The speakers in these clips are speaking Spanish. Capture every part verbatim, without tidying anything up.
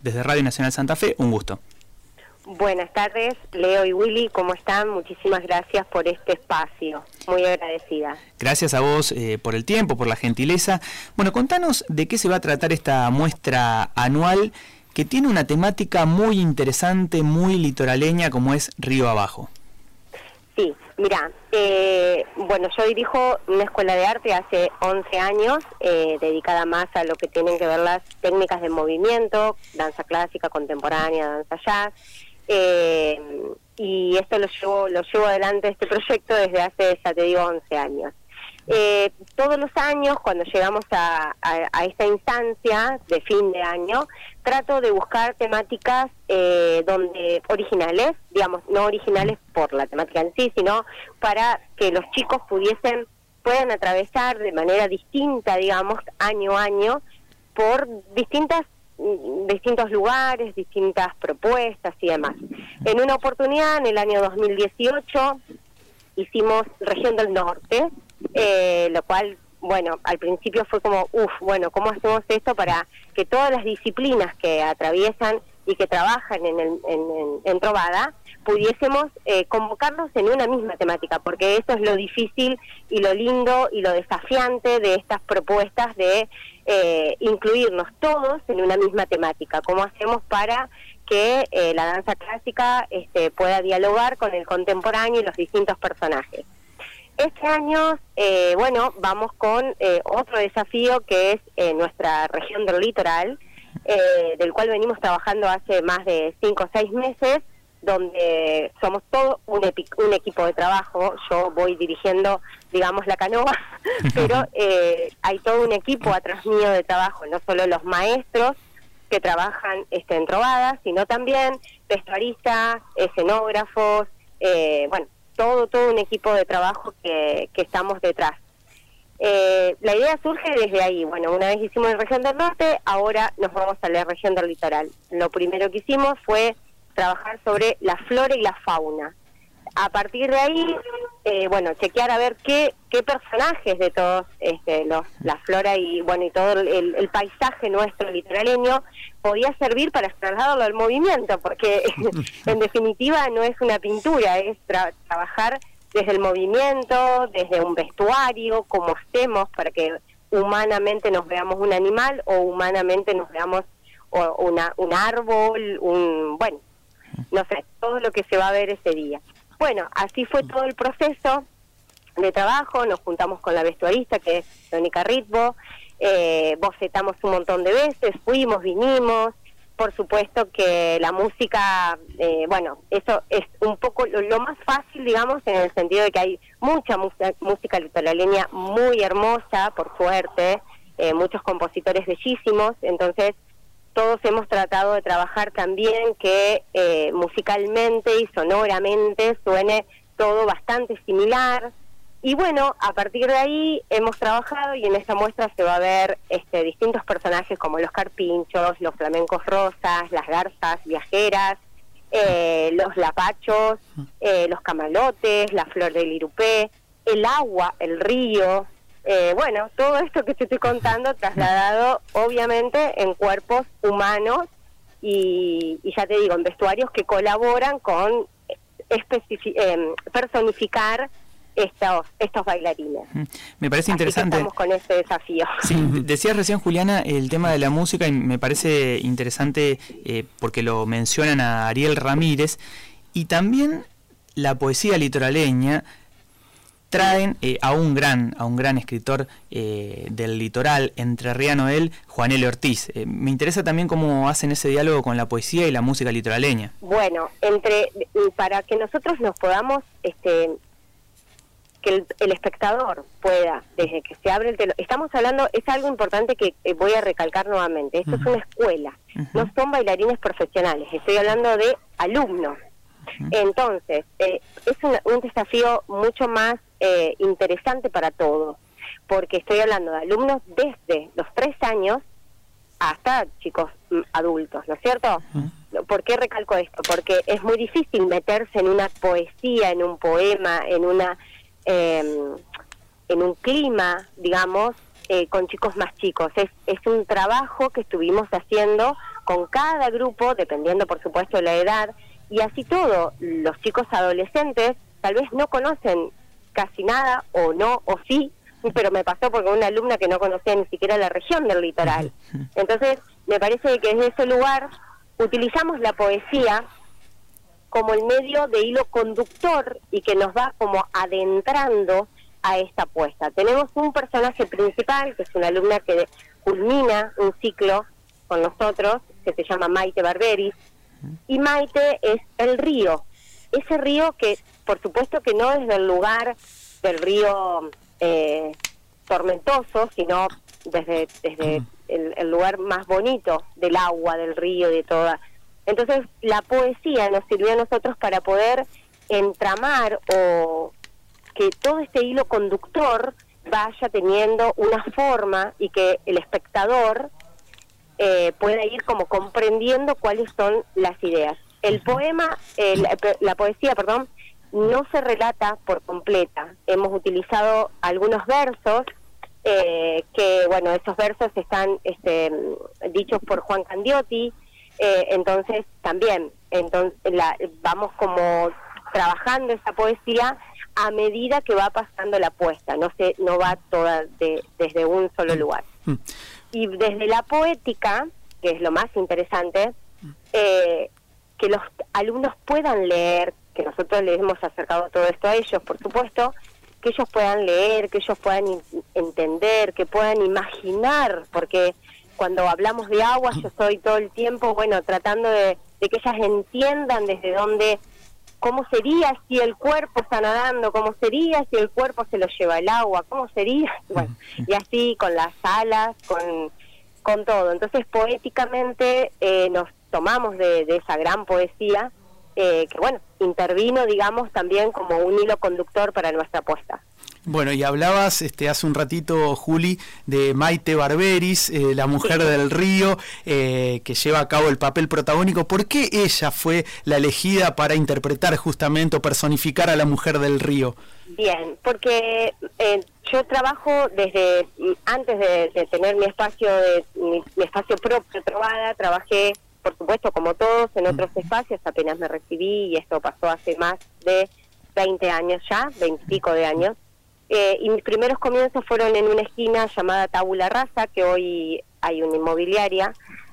desde Radio Nacional Santa Fe, un gusto. Buenas tardes, Leo y Willy, ¿cómo están? Muchísimas gracias por este espacio, muy agradecida. Gracias a vos eh, por el tiempo, por la gentileza. Bueno, contanos de qué se va a tratar esta muestra anual que tiene una temática muy interesante, muy litoraleña, como es Río Abajo. Sí, mira, eh, bueno, yo dirijo una escuela de arte hace once años, eh, dedicada más a lo que tienen que ver las técnicas de movimiento, danza clásica, contemporánea, danza jazz. Eh, y esto lo llevo, lo llevo adelante, este proyecto, desde hace, ya te digo, once años. Eh, todos los años, cuando llegamos a, a, a esta instancia de fin de año, trato de buscar temáticas eh, donde originales, digamos, no originales por la temática en sí, sino para que los chicos pudiesen, puedan atravesar de manera distinta, digamos, año a año, por distintas distintos lugares, distintas propuestas y demás. En una oportunidad, en el año dos mil dieciocho, hicimos Región del Norte, eh, lo cual, bueno, al principio fue como, uff, bueno, ¿cómo hacemos esto para que todas las disciplinas que atraviesan y que trabajan en, el, en, en, en Trovada pudiésemos eh, convocarnos en una misma temática? Porque eso es lo difícil y lo lindo y lo desafiante de estas propuestas de eh, incluirnos todos en una misma temática. ¿Cómo hacemos para que eh, la danza clásica este, pueda dialogar con el contemporáneo y los distintos personajes? Este año, eh, bueno, vamos con eh, otro desafío, que es eh, nuestra región del litoral, eh, del cual venimos trabajando hace más de cinco o seis meses, donde somos todo un, un equipo de trabajo. Yo voy dirigiendo, digamos, la canoa, pero eh, hay todo un equipo atrás mío de trabajo, no solo los maestros que trabajan este, en Trovada, sino también vestuaristas, escenógrafos, eh, bueno, todo todo un equipo de trabajo que, que estamos detrás. Eh, la idea surge desde ahí. Bueno, una vez hicimos la región del norte, ahora nos vamos a la región del litoral. Lo primero que hicimos fue trabajar sobre la flora y la fauna. A partir de ahí, eh, bueno, chequear a ver qué qué personajes de todos este, los la flora y bueno y todo el, el paisaje nuestro litoraleño podía servir para trasladarlo al movimiento, porque en definitiva no es una pintura, es tra trabajar desde el movimiento, desde un vestuario, como hacemos para que humanamente nos veamos un animal o humanamente nos veamos o una, un árbol, un bueno, no sé, todo lo que se va a ver ese día. Bueno, así fue todo el proceso de trabajo. Nos juntamos con la vestuarista, que es Mónica Ritbo, eh, bocetamos un montón de veces, fuimos, vinimos. Por supuesto que la música, eh, bueno, eso es un poco lo, lo más fácil, digamos, en el sentido de que hay mucha música, música litoraleña muy hermosa, por suerte, eh, muchos compositores bellísimos. Entonces todos hemos tratado de trabajar también que eh, musicalmente y sonoramente suene todo bastante similar. Y bueno, a partir de ahí hemos trabajado, y en esta muestra se va a ver este, distintos personajes como los carpinchos, los flamencos rosas, las garzas viajeras, eh, los lapachos, eh, los camalotes, la flor del irupé, el agua, el río. Eh, bueno, todo esto que te estoy contando trasladado obviamente en cuerpos humanos y, y ya te digo, en vestuarios que colaboran con eh, personificar estos, estos bailarines. Me parece Así interesante. Estamos con este desafío. Sí, decías recién, Juliana, el tema de la música, y me parece interesante eh, porque lo mencionan a Ariel Ramírez, y también la poesía litoraleña. Traen eh, a un gran a un gran escritor eh, del litoral entrerriano, él, Juan L. Ortiz. Eh, me interesa también cómo hacen ese diálogo con la poesía y la música litoraleña. Bueno, entre para que nosotros nos podamos, este, que el, el espectador pueda, desde que se abre el telón, estamos hablando, es algo importante que eh, voy a recalcar nuevamente, esto uh-huh. es una escuela, uh-huh. no son bailarines profesionales, estoy hablando de alumnos. Uh-huh. Entonces, eh, es un, un desafío mucho más eh, interesante para todos, porque estoy hablando de alumnos desde los tres años hasta chicos m, adultos, ¿no es cierto? Uh-huh. ¿Por qué recalco esto? Porque es muy difícil meterse en una poesía, en un poema, en una eh, en un clima, digamos, eh, con chicos más chicos. Es, es un trabajo que estuvimos haciendo con cada grupo, dependiendo por supuesto de la edad, y así todo, los chicos adolescentes tal vez no conocen casi nada, o no, o sí, pero me pasó porque una alumna que no conocía ni siquiera la región del litoral. Entonces, me parece que desde ese lugar utilizamos la poesía como el medio de hilo conductor y que nos va como adentrando a esta apuesta. Tenemos un personaje principal, que es una alumna que culmina un ciclo con nosotros, que se llama Maite Barberis, y Maite es el río, ese río que por supuesto que no es del lugar del río eh, tormentoso, sino desde, desde el, el lugar más bonito del agua, del río, de toda. Entonces la poesía nos sirvió a nosotros para poder entramar o que todo este hilo conductor vaya teniendo una forma y que el espectador eh, pueda ir como comprendiendo cuáles son las ideas. El poema, eh, la, la poesía, perdón, no se relata por completa. Hemos utilizado algunos versos, eh, que bueno, esos versos están este, dichos por Juan Candiotti, eh, entonces también entonces la, vamos como trabajando esa poesía a medida que va pasando la puesta, no se no va toda de, desde un solo lugar. Y desde la poética, que es lo más interesante, eh, que los alumnos puedan leer, que nosotros les hemos acercado todo esto a ellos, por supuesto, que ellos puedan leer, que ellos puedan entender, que puedan imaginar, porque cuando hablamos de agua yo estoy todo el tiempo, bueno, tratando de, de que ellas entiendan desde dónde, cómo sería si el cuerpo está nadando, cómo sería si el cuerpo se lo lleva el agua, cómo sería, bueno, y así con las alas, con, con todo. Entonces poéticamente eh, nos tomamos de, de esa gran poesía, Eh, que bueno, intervino, digamos, también como un hilo conductor para nuestra apuesta. Bueno, y hablabas este, hace un ratito, Juli, de Maite Barberis, eh, la mujer sí. del río, eh, que lleva a cabo el papel protagónico. ¿Por qué ella fue la elegida para interpretar justamente o personificar a la mujer del río? Bien, porque eh, yo trabajo desde antes de, de tener mi espacio de mi, mi espacio propio, Trovada, trabajé por supuesto, como todos, en otros espacios, apenas me recibí, y esto pasó hace más de veinte años ya, veinte y pico de años, eh, y mis primeros comienzos fueron en una esquina llamada Tabula Rasa, que hoy hay una inmobiliaria,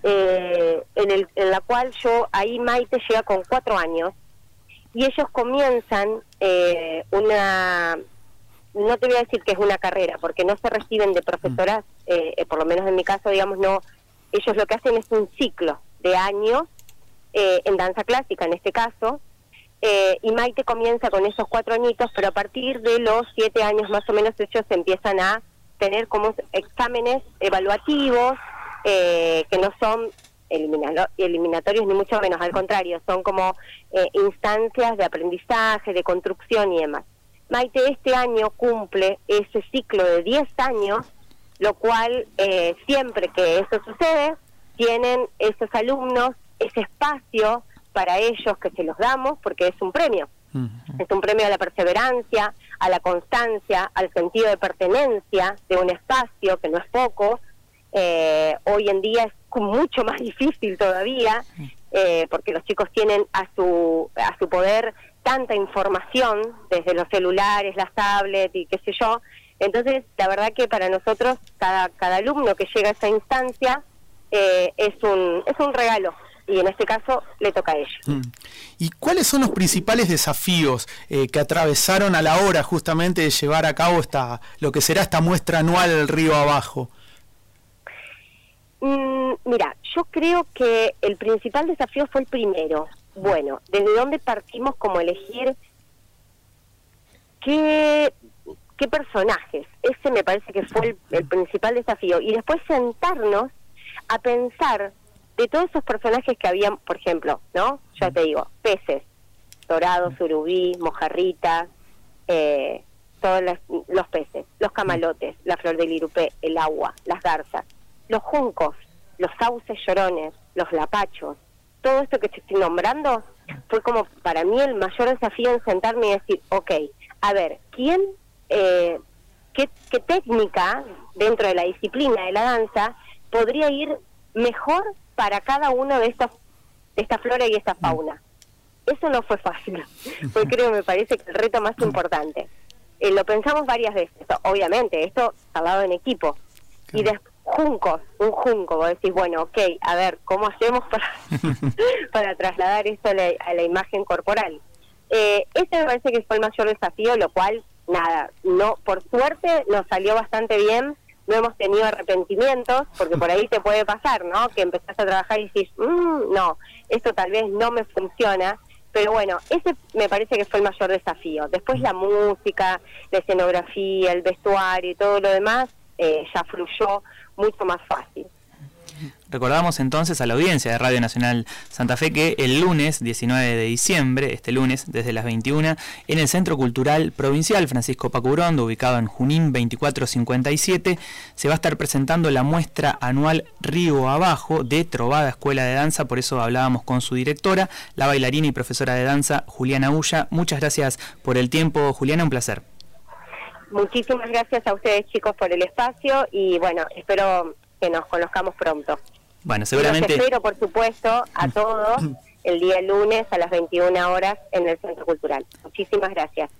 eh, en, el, en la cual yo, ahí Maite llega con cuatro años, y ellos comienzan eh, una, no te voy a decir que es una carrera, porque no se reciben de profesoras, eh, eh, por lo menos en mi caso, digamos, no, ellos lo que hacen es un ciclo de años eh, en danza clásica en este caso, eh, y Maite comienza con esos cuatro añitos, pero a partir de los siete años más o menos ellos empiezan a tener como exámenes evaluativos eh, que no son eliminatorios ni mucho menos, al contrario, son como eh, instancias de aprendizaje, de construcción y demás. Maite este año cumple ese ciclo de diez años, lo cual eh, siempre que eso sucede tienen esos alumnos ese espacio para ellos que se los damos, porque es un premio. Uh-huh. Es un premio a la perseverancia, a la constancia, al sentido de pertenencia de un espacio, que no es poco. Eh, hoy en día es mucho más difícil todavía, eh, porque los chicos tienen a su, a su poder tanta información, desde los celulares, las tablets y qué sé yo. Entonces, la verdad que para nosotros, cada, cada alumno que llega a esa instancia, Eh, es un es un regalo, y en este caso le toca a ellos. Mm. ¿Y cuáles son los principales desafíos eh, que atravesaron a la hora justamente de llevar a cabo esta lo que será esta muestra anual del Río Abajo? Mm, mira, yo creo que el principal desafío fue el primero. Bueno, ¿desde dónde partimos como elegir qué, qué personajes? Ese me parece que fue el, el principal desafío. Y después sentarnos a pensar de todos esos personajes que habían, por ejemplo, ¿no? Ya te digo, peces, dorados, surubí, mojarritas, eh, todos los, los peces, los camalotes, la flor del irupé, el agua, las garzas, los juncos, los sauces llorones, los lapachos, todo esto que te estoy nombrando, fue como para mí el mayor desafío en sentarme y decir, ok, a ver, ¿quién, eh, qué, qué técnica dentro de la disciplina de la danza podría ir mejor para cada uno de estos, de esta flora y esta fauna. Eso no fue fácil, porque creo que me parece que el reto más importante. Eh, lo pensamos varias veces, obviamente, esto hablado en equipo. Y de juncos, un junco, vos decís, bueno, ok, a ver, ¿cómo hacemos para, para trasladar esto a la, a la imagen corporal? Eh, este me parece que fue el mayor desafío, lo cual, nada, no, por suerte nos salió bastante bien, no hemos tenido arrepentimientos, porque por ahí te puede pasar, ¿no? Que empezás a trabajar y decís, mmm, no, esto tal vez no me funciona. Pero bueno, ese me parece que fue el mayor desafío. Después la música, la escenografía, el vestuario y todo lo demás eh, ya fluyó mucho más fácil. Recordamos entonces a la audiencia de Radio Nacional Santa Fe que el lunes diecinueve de diciembre, este lunes desde las veintiuna, en el Centro Cultural Provincial Francisco Pacurondo, ubicado en Junín veinticuatro cincuenta y siete, se va a estar presentando la muestra anual Río Abajo de Trovada Escuela de Danza. Por eso hablábamos con su directora, la bailarina y profesora de danza Juliana Ulla. Muchas gracias por el tiempo, Juliana, un placer. Muchísimas gracias a ustedes, chicos, por el espacio y bueno, espero que nos conozcamos pronto. Bueno, seguramente. Los espero, por supuesto, a todos el día lunes a las veintiuna horas en el Centro Cultural. Muchísimas gracias.